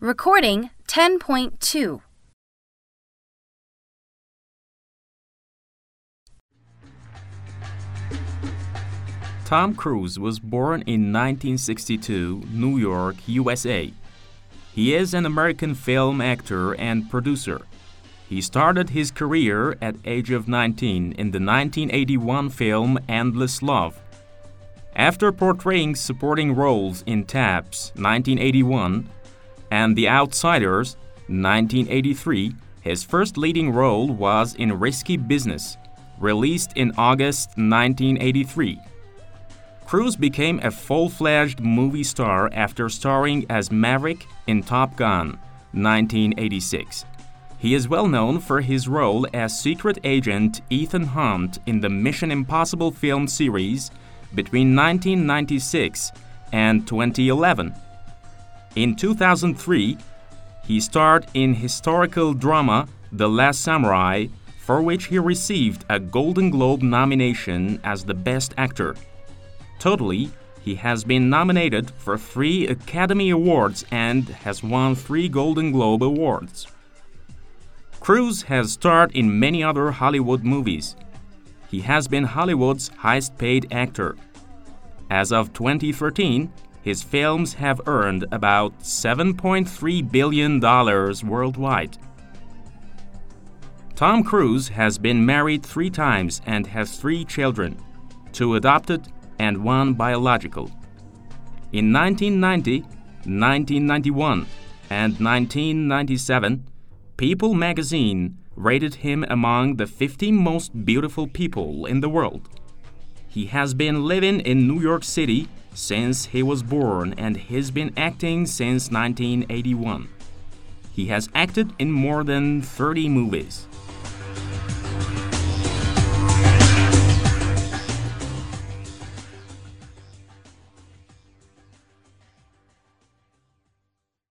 Recording 10.2. Tom Cruise was born in 1962, New York, USA. He is an American film actor and producer. He started his career at age of 19 in the 1981 film Endless Love. After portraying supporting roles in Taps, 1981, and The Outsiders, 1983, his first leading role was in Risky Business, released in August 1983. Cruise became a full-fledged movie star after starring as Maverick in Top Gun, 1986. He is well known for his role as secret agent Ethan Hunt in the Mission Impossible film series between 1996 and 2011. In 2003, he starred in historical drama The Last Samurai, for which he received a Golden Globe nomination as the Best Actor. Totally, he has been nominated for 3 Academy Awards and has won 3 Golden Globe Awards. Cruise has starred in many other Hollywood movies. He has been Hollywood's highest-paid actor. As of 2013, his films have earned about $7.3 billion worldwide. Tom Cruise has been married 3 times and has 3 children, 2 adopted and 1 biological. In 1990, 1991, and 1997, People magazine rated him among the 50 most beautiful people in the world. He has been living in New York City since he was born and has been acting since 1981. He has acted in more than 30 movies.